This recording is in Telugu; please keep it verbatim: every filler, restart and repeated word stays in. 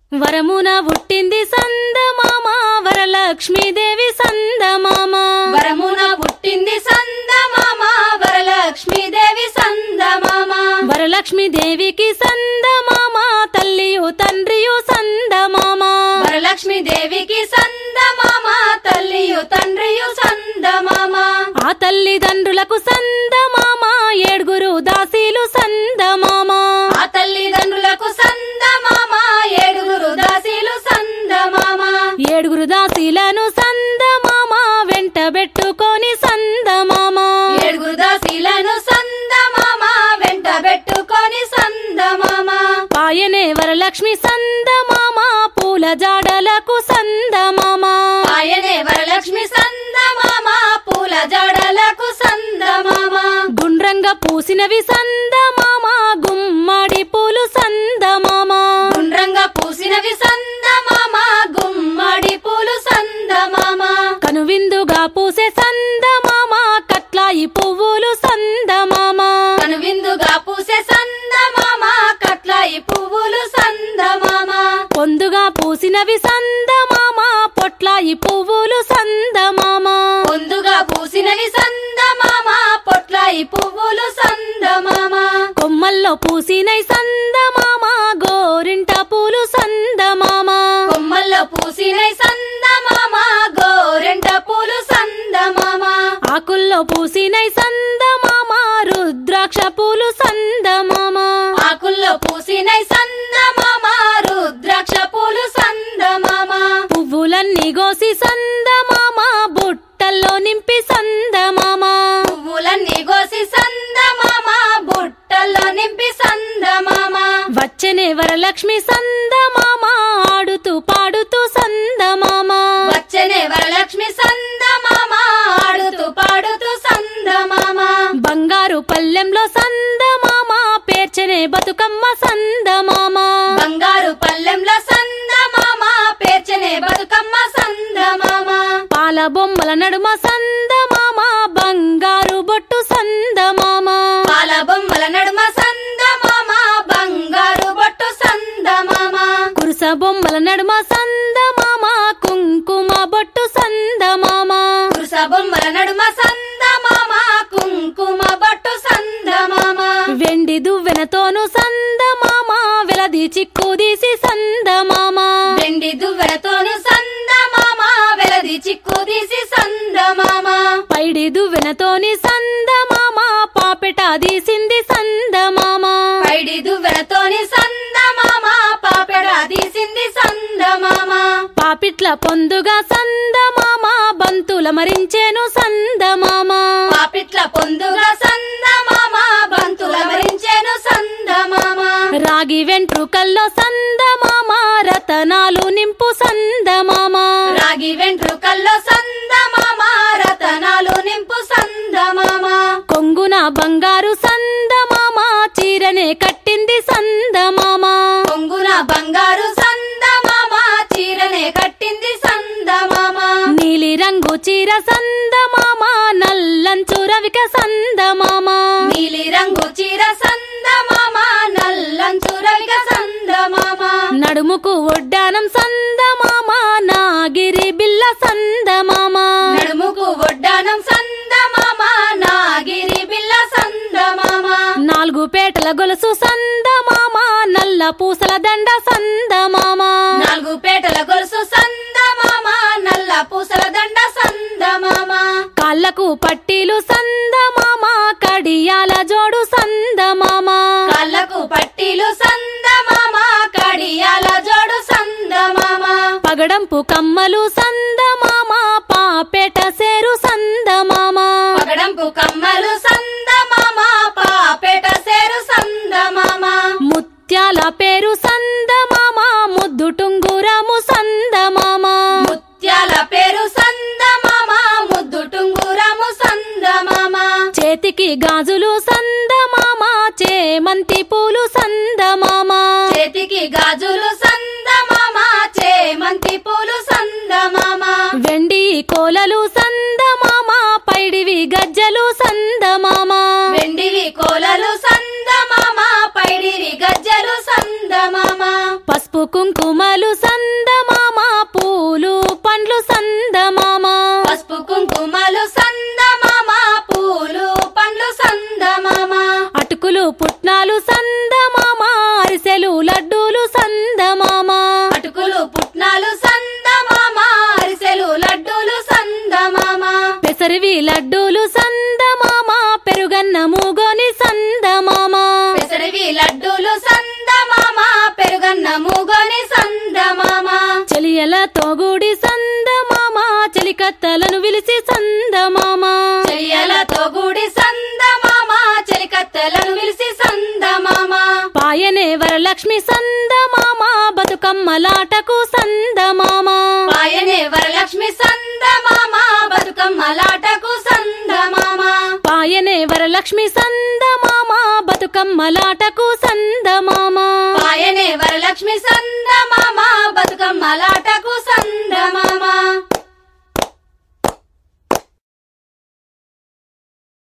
వరమున పుట్టింది సందమామ వరలక్ష్మీదేవి సందమామ వరమున పుట్టింది సందమామ వరలక్ష్మీదేవి సందమామ వరలక్ష్మీదేవికి సందమామ తల్లియు తండ్రియు సందమామ వరలక్ష్మీదేవికి సందమామ తల్లియు తండ్రియు సందమామ ఆ తల్లిదండ్రులకు సందమామ ఏడుగురు దాసీలు సందమామ ఆ తల్లిదండ్రులకు సందమామ ఏడుగురు దాసీలు సందమామ ఏడుగురు దాసీలను సందమామ వెంటబెట్టుకొని సందమామ ఏడుగురు దాసీలను సందమామ వెంటబెట్టుకొని సందమామ పాయనే వరలక్ష్మి సందమామ పూల జాడలకు సందమామ ఆయనే వరలక్ష్మి సందమామ పూల జడలకు సందమామ గుండ్రంగా పూసినవి సందమామ గుమ్మడి పూలు సందమామ గుండ్రంగా పూసినవి సందమామ గుమ్మడి పూలు సందమామ కనువిందుగా పూసే సందమామ కట్లాయి పువ్వులు సందమామ కనువిందుగా పూసే సందమామ కట్లాయి పువ్వులు సందమామ పొందుగా పూసినవి సందమామ పొట్లాయి పువ్వులు సందమామ పొందుగా పూసినవి సందమామ పొట్లాయి పువ్వులు సందమామ కొమ్మల్లో పూసినై సందమామ గోరింట పూలు సందమామ కొమ్మల్లో పూసినై సందమామ గోరెంట పూలు సందమామ ఆకుల్లో పూసినై సందమామ రుద్రాక్ష పూలు సందమామ ఆకుల్లో పూసినై సందమామ రుద్రాక్ష పూలు సందమామ పువ్వులన్నీ గోసి సందమామ బుట్టల్లో నింపి సందమామ పువ్వులన్నీ గోసి సందమామ బుట్టల్లో నింపి సందమామ వచ్చనే వరలక్ష్మి సందమామ ఆడుతూ పాడుతూ సందమామ వచ్చనే వరలక్ష్మి సందమామ ఆడుతూ పాడుతూ సందమామ బంగారు పల్లెంలో సందమామ పేర్చనే బతుకమ్మ సందమామ బంగారు పల్లెంలో సందమామ పేర్చనే బతుకమ్మ సందమామ పాల బొమ్మల నడుమ సందమామ బంగారు బొట్టు సందమామ పాల బొమ్మల నడుమ సందమామ బంగారు బొట్టు సందమామ కురుస బొమ్మల నడుమ సందమామ కుంకుమ బొట్టు సందమామ కురుస బొమ్మల నడుమ సందమామ కుంకుమ బొట్టు సందమామ వెండి దువ్వెనతోను సందమామ వెలది చిక్కుదీసి సందమామ వెండి దువ్వెనతోను సందమామ వెలది చిక్కు తీసి సందమామ పైడి దువ్వెనతోని సందమామ పాపెట తీసింది సందమామ పైడి దువ్వెనతోని సందమామ పాపెడ తీసింది సందమామ పాపిట్ల పొందుగా సందమామ బంతుల మరించేను సందమామ పాపిట్ల పొందుగా సందమామ బంతుల మరించెను సందమామ రాగి వెంట్రుకల్లో సందమామ రతనాలు నింపు సందమామ రాగి వెంట్రుకల్లో సందమామ రతనాలు నింపు సందమామ కొంగున బంగారు సందమామ చీరనే కట్టింది సందమామ కొంగున బంగారు సందమామ చీరనే కట్టింది సందమామ నీలి రంగు చీర సందమామ నల్లంచు రవిక సందమామ నీలి రంగు చీర సందమామ నల్లంచు రవిక సందమామ నడుముకు ఒడ్డానం సందమామ నాగిరి బిల్ల సందమామ నడుముకు ఒడ్డానం సందమామ నాగిరి బిల్ల సందమామ నాలుగు పేటల గొలుసు సందమామ నల్ల పూసల దండ సందమామ నాలుగు పేటల గొలుసు సందమామ నల్ల పూసల దండ సందమామ కాళ్ళకు పట్టీలు సందమామ కడియాల జోడు సందమామ కాళ్ళకు పట్టీలు సందమామ కడియాల జోడు సందమామ పగడంపు కమ్మలు సందమామ పాపేట సేరు సందమామ పగడంపు కమ్మలు సందమామ పాపేట సేరు సందమామ ముత్యాల పేరు సందమామ ముద్దు టుంగురము సందమామ ముత్యాల పేరు సందమామ ముద్దు టుంగురము సందమామ చేతికి గాజులు సందమామ చేమంతి పూలు సందమామ చేతికి గాజులు సందమామ చేమంతి పూలు సందమామ కుంకుమలు సందమామ పూలు పండ్లు సందమామ పసుపు కుంకుమలు సందమామ పూలు పండ్లు సందమామ అటుకులు పుట్నాలు సందమామ అరిసెలు లడ్డూలు సందమామ అటుకులు పుట్నాలు సందమామ అరిసెలు లడ్డూలు సందమామ పెసరివి లడ్డూలు సందమామ పెరుగన్న మూగోని సందమామ పెసరివి లడ్డూలు సందమామ పెరుగన్న మూగోని సందమామ చెలియలతో గూడి సందమామ చెలికత్తలను విలిసి సందమామ చెయ్యలతో గూడి సందమామ చెలికత్తెలను విలిసి సందమామ పాయనే వరలక్ష్మి సందమామ బతుకమ్మలాటకు సందమామ పాయనే వరలక్ష్మి సందమామ బతుకమ్మలాటకు సందమామ పాయనే వరలక్ష్మి సందమామ బతుకమ్మలాటకు సందమామ పాయనే వరలక్ష్మి సందమామ బతుకమ్మలాటకు సందమామ